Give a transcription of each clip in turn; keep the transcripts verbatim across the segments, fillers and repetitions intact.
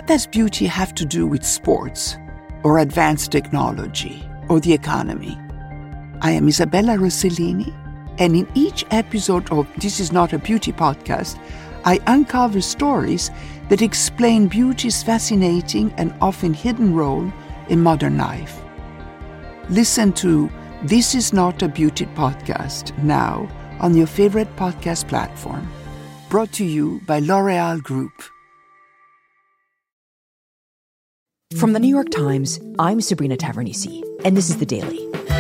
What does beauty have to do with sports, or advanced technology, or the economy? I am Isabella Rossellini, and in each episode of This Is Not a Beauty Podcast, I uncover stories that explain beauty's fascinating and often hidden role in modern life. Listen to This Is Not a Beauty Podcast now on your favorite podcast platform. Brought to you by L'Oréal Group. From the New York Times, I'm Sabrina Tavernise, and this is The Daily.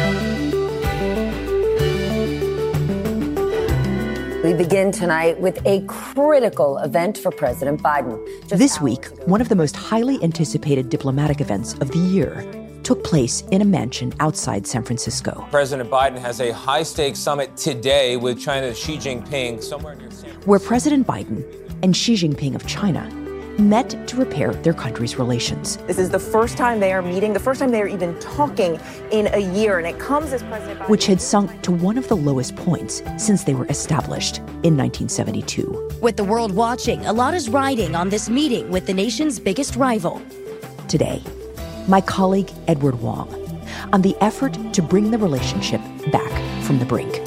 We begin tonight with a critical event for President Biden. Just this week, one of the most highly anticipated diplomatic events of the year took place in a mansion outside San Francisco. President Biden has a high-stakes summit today with China's Xi Jinping somewhere near San Francisco, where President Biden and Xi Jinping of China met to repair their country's relations. This is the first time they are meeting, the first time they are even talking in a year, and it comes as President Biden... which had sunk to one of the lowest points since they were established in nineteen seventy-two. With the world watching, a lot is riding on this meeting with the nation's biggest rival. Today, my colleague Edward Wong on the effort to bring the relationship back from the brink.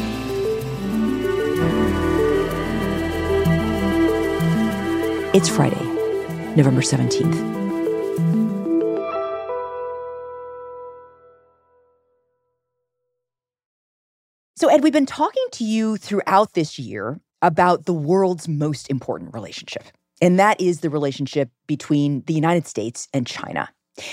It's Friday, November seventeenth. So, Ed, we've been talking to you throughout this year about the world's most important relationship, and that is the relationship between the United States and China.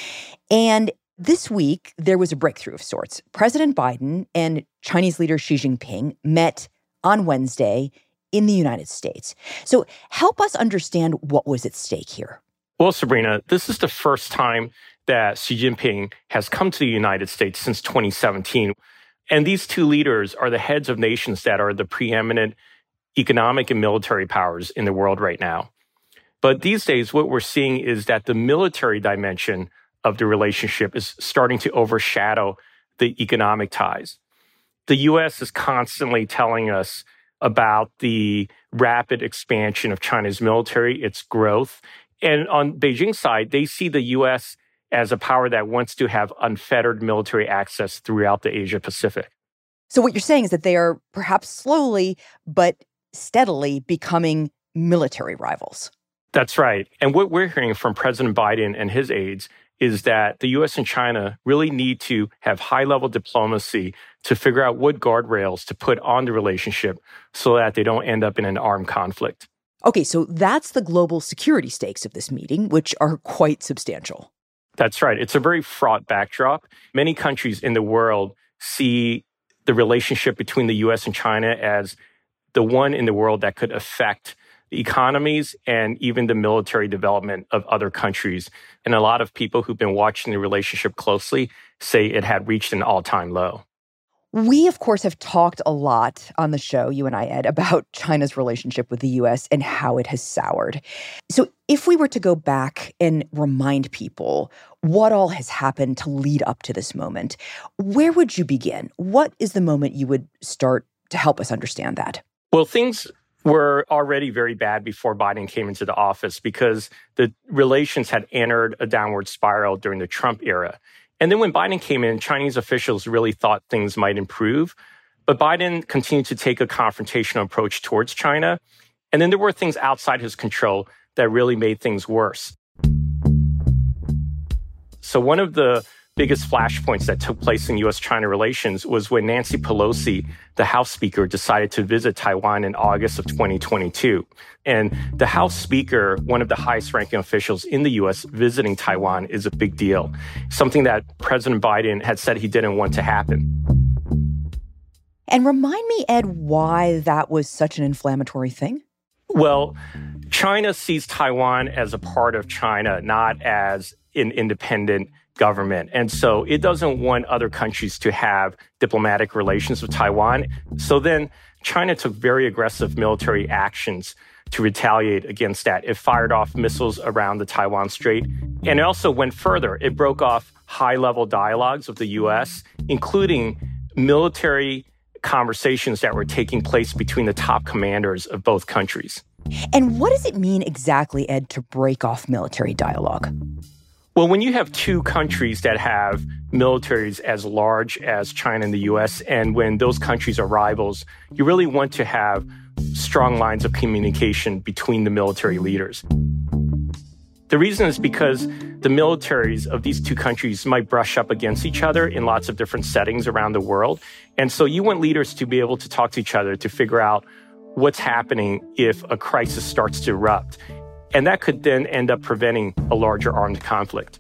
And this week, there was a breakthrough of sorts. President Biden and Chinese leader Xi Jinping met on Wednesday in the United States. So help us understand what was at stake here. Well, Sabrina, this is the first time that Xi Jinping has come to the United States since twenty seventeen. And these two leaders are the heads of nations that are the preeminent economic and military powers in the world right now. But these days, what we're seeing is that the military dimension of the relationship is starting to overshadow the economic ties. The U S is constantly telling us about the rapid expansion of China's military, its growth. And on Beijing's side, they see the U S as a power that wants to have unfettered military access throughout the Asia-Pacific. So what you're saying is that they are perhaps slowly but steadily becoming military rivals. That's right. And what we're hearing from President Biden and his aides is that the U S and China really need to have high-level diplomacy to figure out what guardrails to put on the relationship so that they don't end up in an armed conflict. Okay, so that's the global security stakes of this meeting, which are quite substantial. That's right. It's a very fraught backdrop. Many countries in the world see the relationship between the U S and China as the one in the world that could affect the economies and even the military development of other countries. And a lot of people who've been watching the relationship closely say it had reached an all-time low. We, of course, have talked a lot on the show, you and I, Ed, about China's relationship with the U S and how it has soured. So if we were to go back and remind people what all has happened to lead up to this moment, where would you begin? What is the moment you would start to help us understand that? Well, things were already very bad before Biden came into the office because the relations had entered a downward spiral during the Trump era. And then when Biden came in, Chinese officials really thought things might improve. But Biden continued to take a confrontational approach towards China. And then there were things outside his control that really made things worse. So one of the biggest flashpoints that took place in U S China relations was when Nancy Pelosi, the House Speaker, decided to visit Taiwan in August of twenty twenty-two. And the House Speaker, one of the highest-ranking officials in the U S visiting Taiwan, is a big deal, something that President Biden had said he didn't want to happen. And remind me, Ed, why that was such an inflammatory thing? Well, China sees Taiwan as a part of China, not as an independent government. And so it doesn't want other countries to have diplomatic relations with Taiwan. So then China took very aggressive military actions to retaliate against that. It fired off missiles around the Taiwan Strait. And it also went further. It broke off high-level dialogues with the U S, including military conversations that were taking place between the top commanders of both countries. And what does it mean exactly, Ed, to break off military dialogue? Well, when you have two countries that have militaries as large as China and the U S, and when those countries are rivals, you really want to have strong lines of communication between the military leaders. The reason is because the militaries of these two countries might brush up against each other in lots of different settings around the world. And so you want leaders to be able to talk to each other to figure out what's happening if a crisis starts to erupt. And that could then end up preventing a larger armed conflict.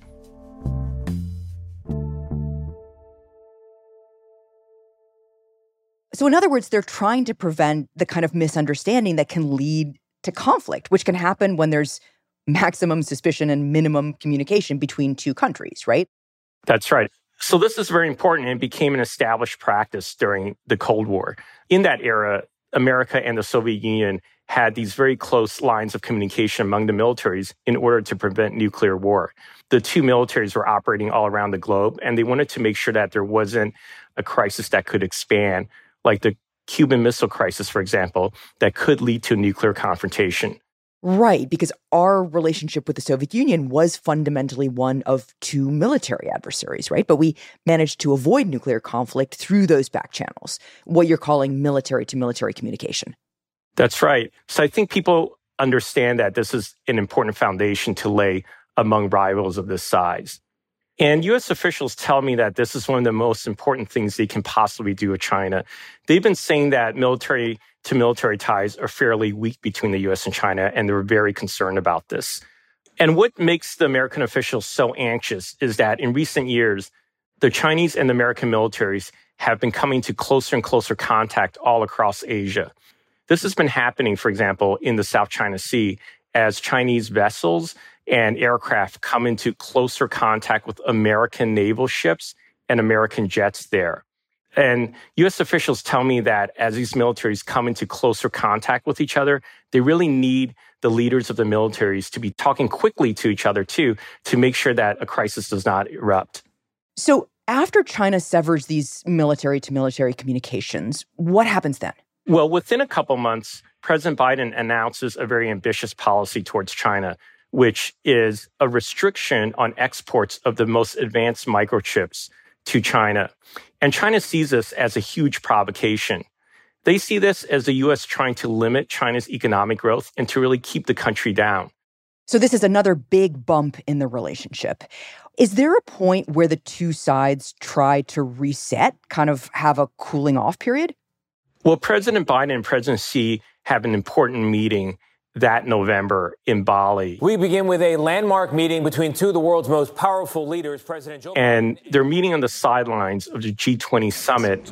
So in other words, they're trying to prevent the kind of misunderstanding that can lead to conflict, which can happen when there's maximum suspicion and minimum communication between two countries, right? That's right. So this is very important and became an established practice during the Cold War. In that era, America and the Soviet Union had these very close lines of communication among the militaries in order to prevent nuclear war. The two militaries were operating all around the globe, and they wanted to make sure that there wasn't a crisis that could expand, like the Cuban Missile Crisis, for example, that could lead to a nuclear confrontation. Right, because our relationship with the Soviet Union was fundamentally one of two military adversaries, right? But we managed to avoid nuclear conflict through those back channels, what you're calling military-to-military communication. That's right. So I think people understand that this is an important foundation to lay among rivals of this size. And U S officials tell me that this is one of the most important things they can possibly do with China. They've been saying that military to military ties are fairly weak between the U S and China, and they're very concerned about this. And what makes the American officials so anxious is that in recent years, the Chinese and the American militaries have been coming to closer and closer contact all across Asia. This has been happening, for example, in the South China Sea, as Chinese vessels and aircraft come into closer contact with American naval ships and American jets there. And U S officials tell me that as these militaries come into closer contact with each other, they really need the leaders of the militaries to be talking quickly to each other, too, to make sure that a crisis does not erupt. So after China severs these military-to-military communications, what happens then? Well, within a couple months, President Biden announces a very ambitious policy towards China, which is a restriction on exports of the most advanced microchips to China. And China sees this as a huge provocation. They see this as the U S trying to limit China's economic growth and to really keep the country down. So this is another big bump in the relationship. Is there a point where the two sides try to reset, kind of have a cooling off period? Well, President Biden and President Xi have an important meeting that November in Bali. We begin with a landmark meeting between two of the world's most powerful leaders, President Joe Biden. And they're meeting on the sidelines of the G twenty summit.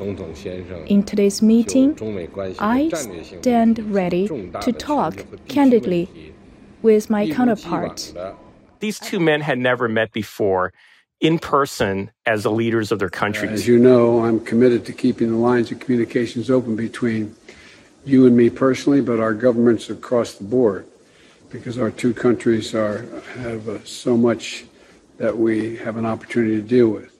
In today's meeting, I stand ready to talk candidly with my counterparts. These two men had never met before in person as the leaders of their countries. As you know, I'm committed to keeping the lines of communications open between you and me personally, but our governments across the board, because our two countries are have uh, so much that we have an opportunity to deal with.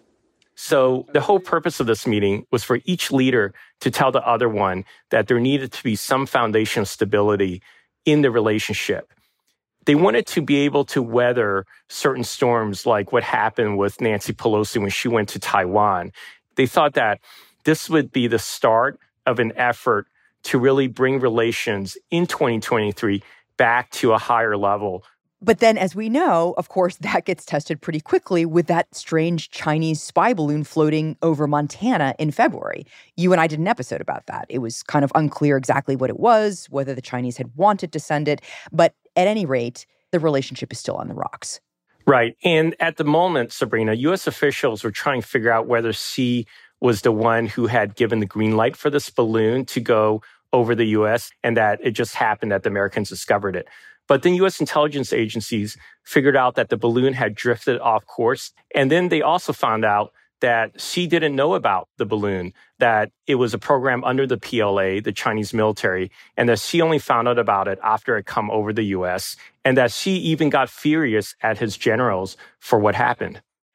So the whole purpose of this meeting was for each leader to tell the other one that there needed to be some foundation of stability in the relationship. They wanted to be able to weather certain storms like what happened with Nancy Pelosi when she went to Taiwan. They thought that this would be the start of an effort to really bring relations in twenty twenty-three back to a higher level. But then, as we know, of course, that gets tested pretty quickly with that strange Chinese spy balloon floating over Montana in February. You and I did an episode about that. It was kind of unclear exactly what it was, whether the Chinese had wanted to send it. But at any rate, the relationship is still on the rocks. Right. And at the moment, Sabrina, U S officials were trying to figure out whether Xi was the one who had given the green light for this balloon to go over the U S, and that it just happened that the Americans discovered it. But then U S intelligence agencies figured out that the balloon had drifted off course. And then they also found out that Xi didn't know about the balloon, that it was a program under the P L A, the Chinese military, and that Xi only found out about it after it come over the U S, and that Xi even got furious at his generals for what happened.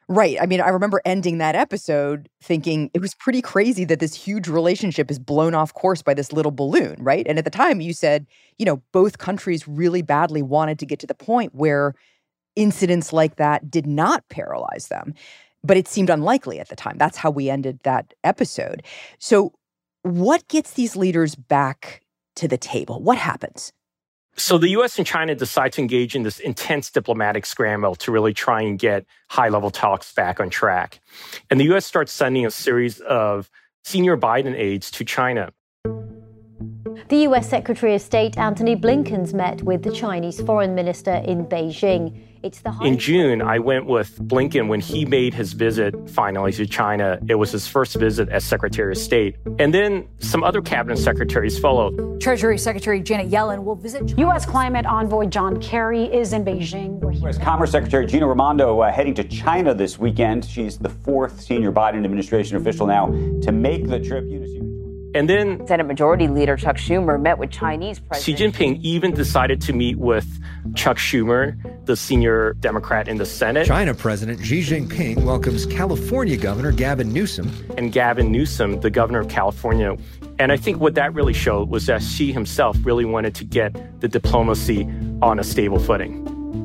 Right. I mean, I remember ending that episode thinking it was pretty crazy that this huge relationship is blown off course by this little balloon, right? And at the time you said, you know, both countries really badly wanted to get to the point where incidents like that did not paralyze them. But it seemed unlikely at the time. That's how we ended that episode. So what gets these leaders back to the table? What happens? So the U S and China decide to engage in this intense diplomatic scramble to really try and get high-level talks back on track. And the U S starts sending a series of senior Biden aides to China. The U S Secretary of State Antony Blinken's met with the Chinese foreign minister in Beijing. It's the in June, I went with Blinken when he made his visit finally to China. It was his first visit as Secretary of State. And then some other cabinet secretaries followed. Treasury Secretary Janet Yellen will visit. U S climate envoy John Kerry is in Beijing. Where he U S Commerce Secretary Gina Raimondo uh, heading to China this weekend. She's the fourth senior Biden administration official now to make the trip. And then Senate Majority Leader Chuck Schumer met with Chinese President Xi Jinping even decided to meet with Chuck Schumer, the senior Democrat in the Senate. China President Xi Jinping welcomes California Governor Gavin Newsom. And Gavin Newsom, the governor of California. And I think what that really showed was that Xi himself really wanted to get the diplomacy on a stable footing.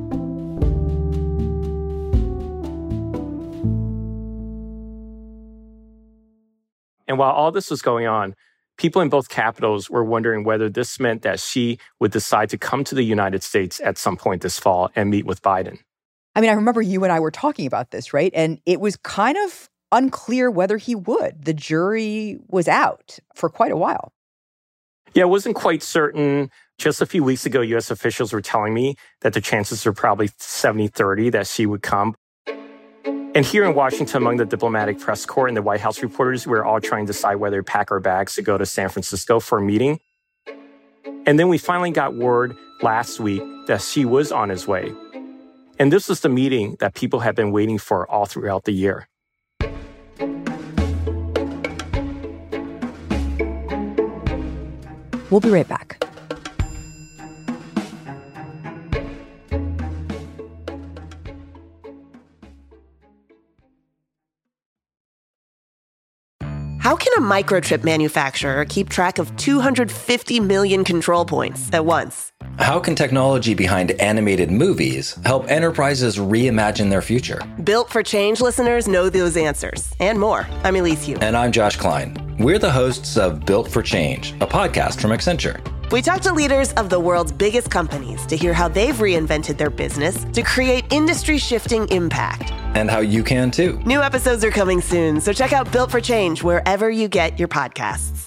And while all this was going on, people in both capitals were wondering whether this meant that Xi would decide to come to the United States at some point this fall and meet with Biden. I mean, I remember you and I were talking about this, right? And it was kind of unclear whether he would. The jury was out for quite a while. Yeah, it wasn't quite certain. Just a few weeks ago, U S officials were telling me that the chances are probably seventy thirty that Xi would come. And here in Washington, among the diplomatic press corps and the White House reporters, we're all trying to decide whether to pack our bags to go to San Francisco for a meeting. And then we finally got word last week that Xi was on his way. And this was the meeting that people have been waiting for all throughout the year. We'll be right back. How can a microchip manufacturer keep track of two hundred fifty million control points at once? How can technology behind animated movies help enterprises reimagine their future? Built for Change listeners know those answers and more. I'm Elise Hu. And I'm Josh Klein. We're the hosts of Built for Change, a podcast from Accenture. We talk to leaders of the world's biggest companies to hear how they've reinvented their business to create industry-shifting impact. And how you can too. New episodes are coming soon, so check out Built for Change wherever you get your podcasts.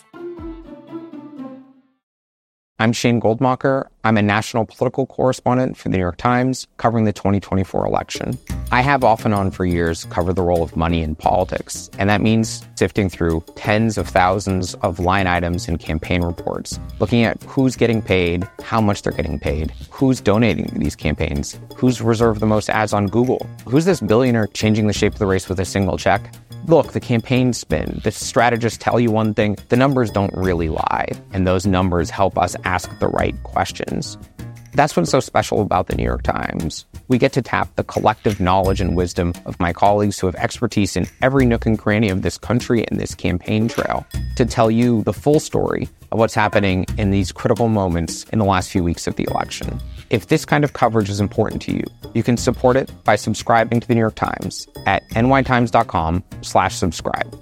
I'm Shane Goldmacher. I'm a national political correspondent for the New York Times, covering the twenty twenty-four election. I have off and on for years covered the role of money in politics, and that means sifting through tens of thousands of line items in campaign reports, looking at who's getting paid, how much they're getting paid, who's donating to these campaigns, who's reserved the most ads on Google, who's this billionaire changing the shape of the race with a single check. Look, the campaign spin, the strategists tell you one thing, the numbers don't really lie, and those numbers help us ask the right questions. That's what's so special about the New York Times. We get to tap the collective knowledge and wisdom of my colleagues who have expertise in every nook and cranny of this country and this campaign trail to tell you the full story of what's happening in these critical moments in the last few weeks of the election. If this kind of coverage is important to you, you can support it by subscribing to the New York Times at nytimes.com slash subscribe.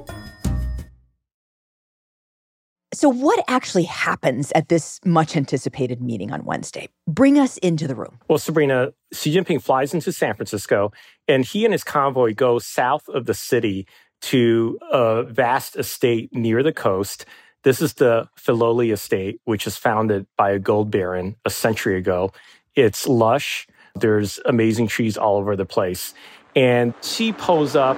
So what actually happens at this much-anticipated meeting on Wednesday? Bring us into the room. Well, Sabrina, Xi Jinping flies into San Francisco, and he and his convoy go south of the city to a vast estate near the coast. This is the Filoli Estate, which was founded by a gold baron a century ago. It's lush. There's amazing trees all over the place. And Xi pulls up.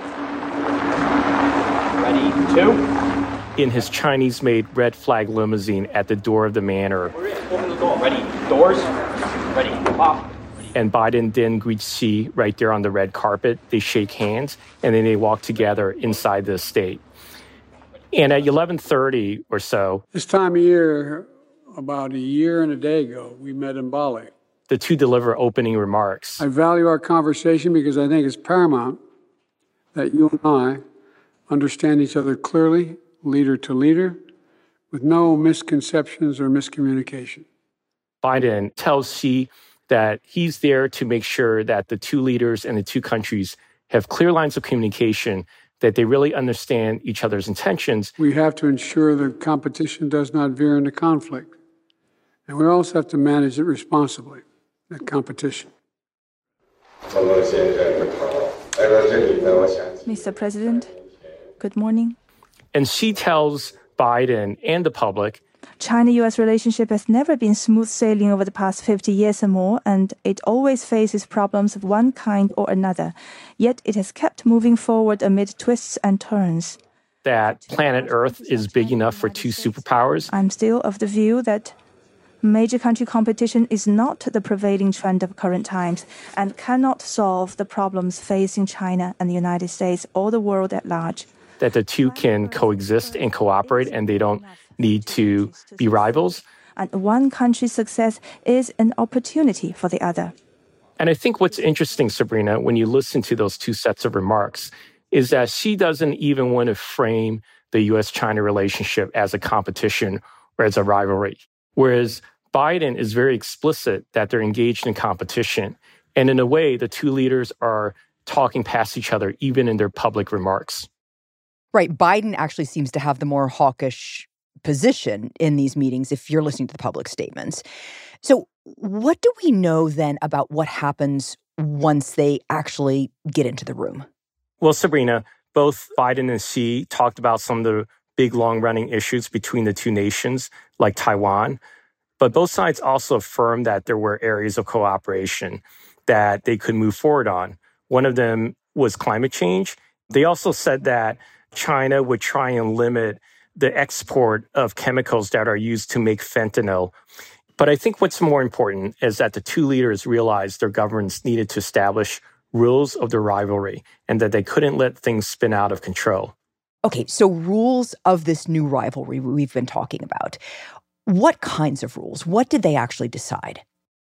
Ready, two. In his Chinese-made red flag limousine at the door of the manor. Open the door. Ready, doors. Ready, pop. And Biden then greets Xi right there on the red carpet. They shake hands, and then they walk together inside the estate. And at eleven thirty or so... This time of year, about a year and a day ago, we met in Bali. The two deliver opening remarks. I value our conversation because I think it's paramount that you and I understand each other clearly, leader to leader, with no misconceptions or miscommunication. Biden tells Xi that he's there to make sure that the two leaders and the two countries have clear lines of communication, that they really understand each other's intentions. We have to ensure that competition does not veer into conflict. And we also have to manage it responsibly, that competition. Mister President, good morning. And Xi tells Biden and the public, China-U S relationship has never been smooth sailing over the past fifty years or more, and it always faces problems of one kind or another. Yet it has kept moving forward amid twists and turns. That planet Earth is big enough for two superpowers. I'm still of the view that major country competition is not the prevailing trend of current times and cannot solve the problems facing China and the United States or the world at large. That the two can coexist and cooperate, and they don't need to be rivals. And one country's success is an opportunity for the other. And I think what's interesting, Sabrina, when you listen to those two sets of remarks, is that Xi doesn't even want to frame the U S China relationship as a competition or as a rivalry. Whereas Biden is very explicit that they're engaged in competition. And in a way, the two leaders are talking past each other, even in their public remarks. Right. Biden actually seems to have the more hawkish position in these meetings if you're listening to the public statements. So what do we know then about what happens once they actually get into the room? Well, Sabrina, both Biden and Xi talked about some of the big long-running issues between the two nations, like Taiwan. But both sides also affirmed that there were areas of cooperation that they could move forward on. One of them was climate change. They also said that China would try and limit the export of chemicals that are used to make fentanyl. But I think what's more important is that the two leaders realized their governments needed to establish rules of the rivalry and that they couldn't let things spin out of control. Okay, so rules of this new rivalry we've been talking about. What kinds of rules? What did they actually decide?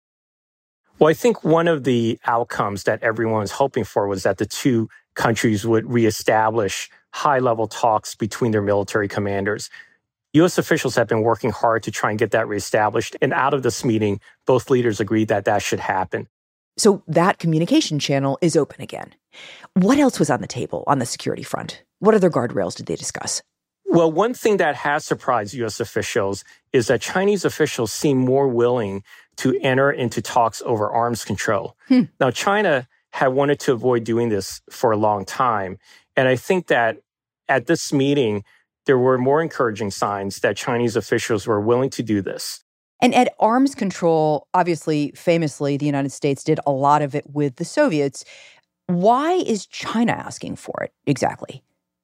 Well, I think one of the outcomes that everyone was hoping for was that the two countries would reestablish high-level talks between their military commanders. U S officials have been working hard to try and get that reestablished. And out of this meeting, both leaders agreed that that should happen. So that communication channel is open again. What else was on the table on the security front? What other guardrails did they discuss? Well, one thing that has surprised U S officials is that Chinese officials seem more willing to enter into talks over arms control. Hmm. Now, China had wanted to avoid doing this for a long time. And I think that at this meeting, there were more encouraging signs that Chinese officials were willing to do this. And at arms control, obviously, famously, the United States did a lot of it with the Soviets. Why is China asking for it exactly?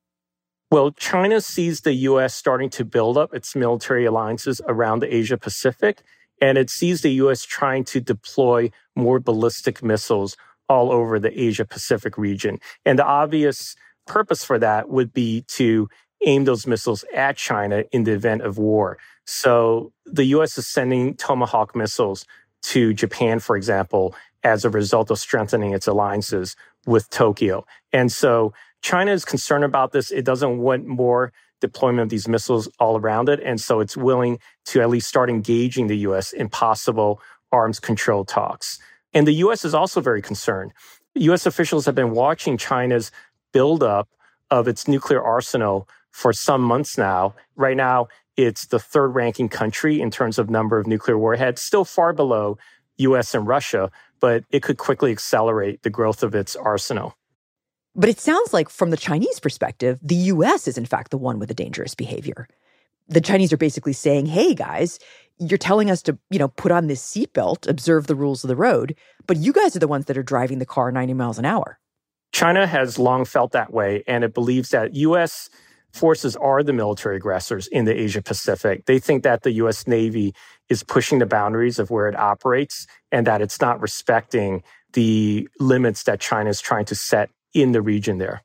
Well, China sees the U S starting to build up its military alliances around the Asia-Pacific, and it sees the U S trying to deploy more ballistic missiles all over the Asia-Pacific region. And the obvious purpose for that would be to aim those missiles at China in the event of war. So the U S is sending Tomahawk missiles to Japan, for example, as a result of strengthening its alliances with Tokyo. And so China is concerned about this. It doesn't want more deployment of these missiles all around it. And so it's willing to at least start engaging the U S in possible arms control talks. And the U S is also very concerned. U S officials have been watching China's buildup of its nuclear arsenal for some months now. Right now, it's the third ranking country in terms of number of nuclear warheads, still far below U S and Russia, but it could quickly accelerate the growth of its arsenal. But it sounds like from the Chinese perspective, the U S is in fact the one with the dangerous behavior. The Chinese are basically saying, hey guys, you're telling us to, you know, put on this seatbelt, observe the rules of the road, but you guys are the ones that are driving the car ninety miles an hour. China has long felt that way, and it believes that U S forces are the military aggressors in the Asia-Pacific. They think that the U S Navy is pushing the boundaries of where it operates and that it's not respecting the limits that China is trying to set in the region there.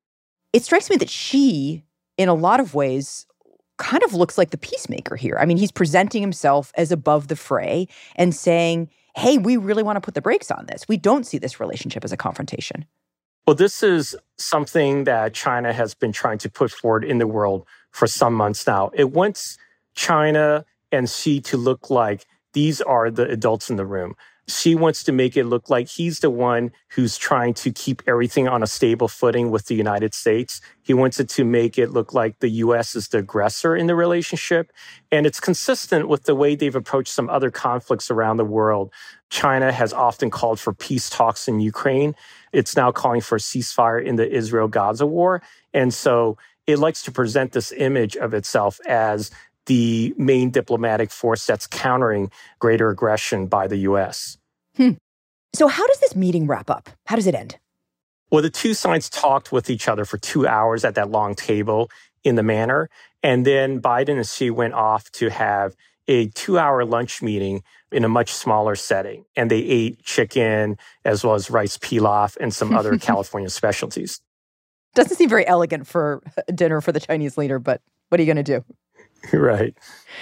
It strikes me that Xi, in a lot of ways, kind of looks like the peacemaker here. I mean, he's presenting himself as above the fray and saying, hey, we really want to put the brakes on this. We don't see this relationship as a confrontation. Well, this is something that China has been trying to push forward in the world for some months now. It wants China and Xi to look like these are the adults in the room. Xi wants to make it look like he's the one who's trying to keep everything on a stable footing with the United States. He wants it to make it look like the U S is the aggressor in the relationship. And it's consistent with the way they've approached some other conflicts around the world. China has often called for peace talks in Ukraine. It's now calling for a ceasefire in the Israel-Gaza war. And so it likes to present this image of itself as the main diplomatic force that's countering greater aggression by the U S. Hmm. So how does this meeting wrap up? How does it end? Well, the two sides talked with each other for two hours at that long table in the Manor. And then Biden and Xi went off to have a two-hour lunch meeting in a much smaller setting. And they ate chicken as well as rice pilaf and some other California specialties. Doesn't seem very elegant for a dinner for the Chinese leader, but what are you going to do? Right.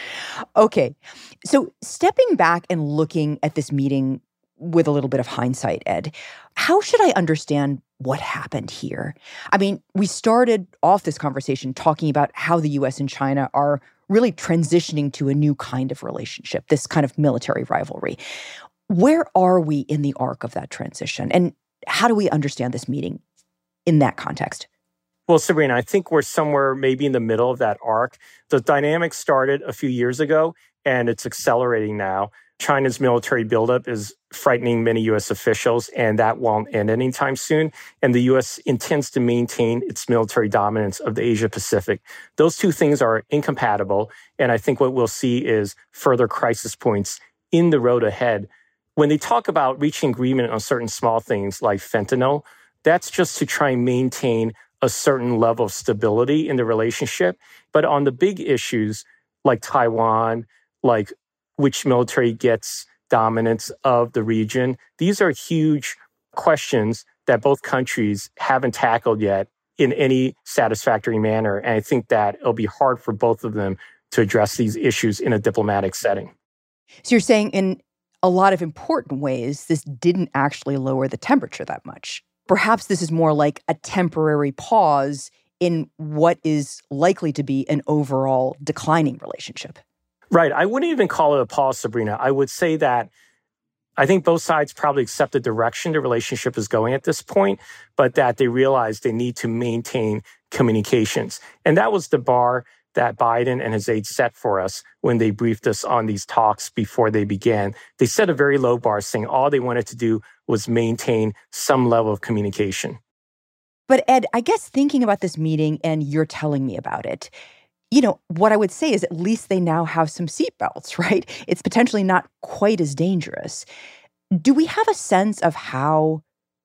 Okay. So stepping back and looking at this meeting with a little bit of hindsight, Ed, how should I understand what happened here? I mean, we started off this conversation talking about how the U S and China are really transitioning to a new kind of relationship, this kind of military rivalry. Where are we in the arc of that transition? And how do we understand this meeting in that context? Well, Sabrina, I think we're somewhere maybe in the middle of that arc. The dynamic started a few years ago, and it's accelerating now. China's military buildup is frightening many U S officials, and that won't end anytime soon. And the U S intends to maintain its military dominance of the Asia-Pacific. Those two things are incompatible, and I think what we'll see is further crisis points in the road ahead. When they talk about reaching agreement on certain small things like fentanyl, that's just to try and maintain a certain level of stability in the relationship. But on the big issues like Taiwan, like which military gets dominance of the region, these are huge questions that both countries haven't tackled yet in any satisfactory manner. And I think that it'll be hard for both of them to address these issues in a diplomatic setting. So you're saying in a lot of important ways, this didn't actually lower the temperature that much. Perhaps this is more like a temporary pause in what is likely to be an overall declining relationship. Right. I wouldn't even call it a pause, Sabrina. I would say that I think both sides probably accept the direction the relationship is going at this point, but that they realize they need to maintain communications. And that was the bar that Biden and his aides set for us when they briefed us on these talks before they began. They set a very low bar, saying all they wanted to do was maintain some level of communication. But Ed, I guess thinking about this meeting and you're telling me about it, you know, what I would say is at least they now have some seatbelts, right? It's potentially not quite as dangerous. Do we have a sense of how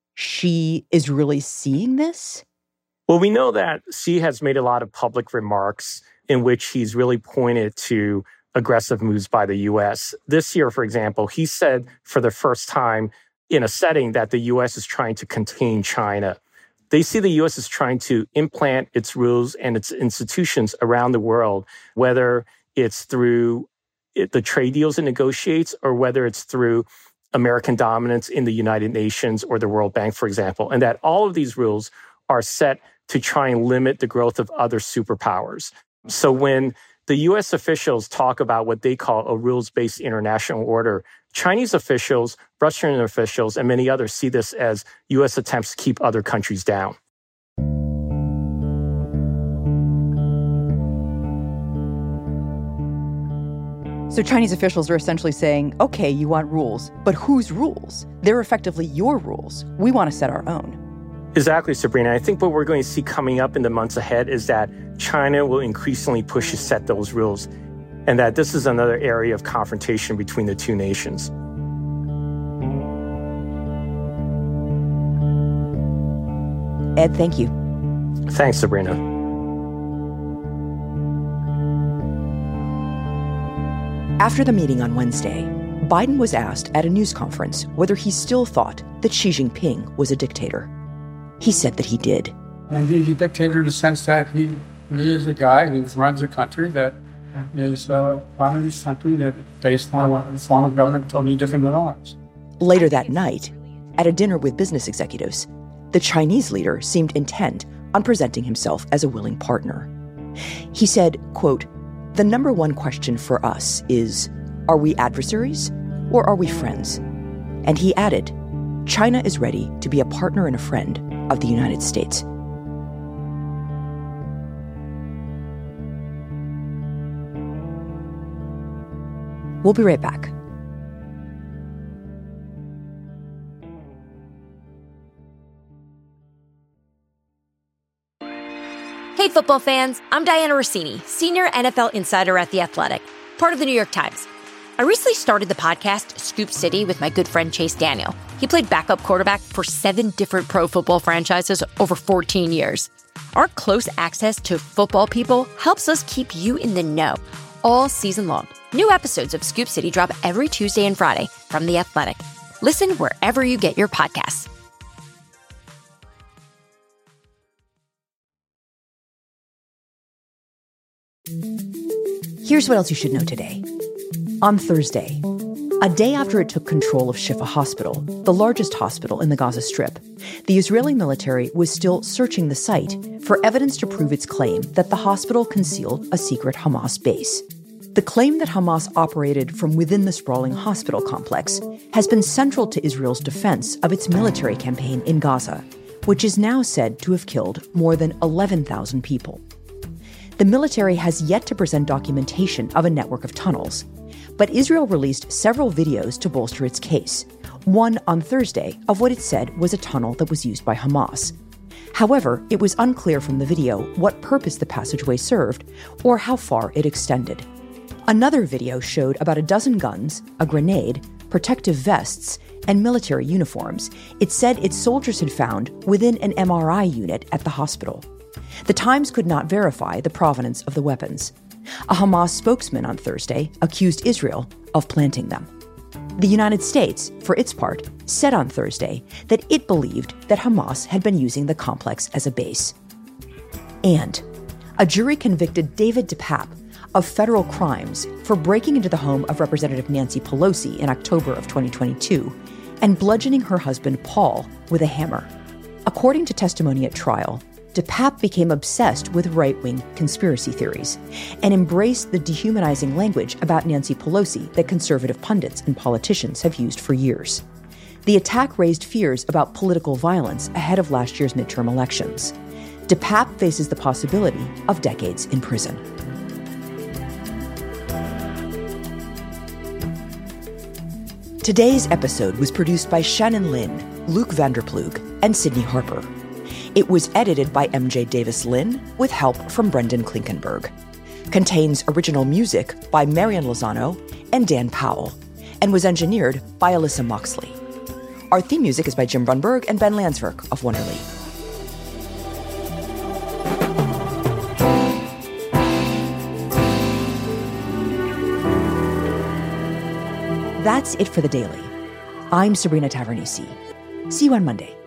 Xi is really seeing this? Well, we know that Xi has made a lot of public remarks in which he's really pointed to aggressive moves by the U S. This year, for example, he said for the first time in a setting that the U S is trying to contain China. They see the U S is trying to implant its rules and its institutions around the world, whether it's through the trade deals it negotiates or whether it's through American dominance in the United Nations or the World Bank, for example, and that all of these rules are set to try and limit the growth of other superpowers. So when the U S officials talk about what they call a rules-based international order, Chinese officials, Russian officials, and many others see this as U S attempts to keep other countries down. So Chinese officials are essentially saying, okay, you want rules, but whose rules? They're effectively your rules. We want to set our own. Exactly, Sabrina. I think what we're going to see coming up in the months ahead is that China will increasingly push to set those rules, and that this is another area of confrontation between the two nations. Ed, thank you. Thanks, Sabrina. After the meeting on Wednesday, Biden was asked at a news conference whether he still thought that Xi Jinping was a dictator. He said that he did. And he's a dictator in the sense that he, he is a guy who runs a country that is a communist country that based on a form of government totally different than ours. Later that night, at a dinner with business executives, the Chinese leader seemed intent on presenting himself as a willing partner. He said, quote, "The number one question for us is, are we adversaries or are we friends?" And he added, "China is ready to be a partner and a friend of the United States." We'll be right back. Hey, football fans, I'm Diana Rossini, senior N F L insider at The Athletic, part of the New York Times. I recently started the podcast Scoop City with my good friend Chase Daniel. He played backup quarterback for seven different pro football franchises over fourteen years. Our close access to football people helps us keep you in the know all season long. New episodes of Scoop City drop every Tuesday and Friday from The Athletic. Listen wherever you get your podcasts. Here's what else you should know today. On Thursday, a day after it took control of Shifa Hospital, the largest hospital in the Gaza Strip, the Israeli military was still searching the site for evidence to prove its claim that the hospital concealed a secret Hamas base. The claim that Hamas operated from within the sprawling hospital complex has been central to Israel's defense of its military campaign in Gaza, which is now said to have killed more than eleven thousand people. The military has yet to present documentation of a network of tunnels, but Israel released several videos to bolster its case, one on Thursday of what it said was a tunnel that was used by Hamas. However, it was unclear from the video what purpose the passageway served or how far it extended. Another video showed about a dozen guns, a grenade, protective vests, and military uniforms it said its soldiers had found within an M R I unit at the hospital. The Times could not verify the provenance of the weapons. A Hamas spokesman on Thursday accused Israel of planting them. The United States, for its part, said on Thursday that it believed that Hamas had been using the complex as a base. And a jury convicted David DePape of federal crimes for breaking into the home of Representative Nancy Pelosi in October of twenty twenty-two and bludgeoning her husband Paul with a hammer. According to testimony at trial, DePape became obsessed with right-wing conspiracy theories and embraced the dehumanizing language about Nancy Pelosi that conservative pundits and politicians have used for years. The attack raised fears about political violence ahead of last year's midterm elections. DePape faces the possibility of decades in prison. Today's episode was produced by Shannon Lin, Luke Vanderplug, and Sydney Harper. It was edited by M J Davis Lin with help from Brendan Klinkenberg. Contains original music by Marian Lozano and Dan Powell, and was engineered by Alyssa Moxley. Our theme music is by Jim Brunberg and Ben Landsverk of Wonderly. That's it for The Daily. I'm Sabrina Tavernisi. See you on Monday.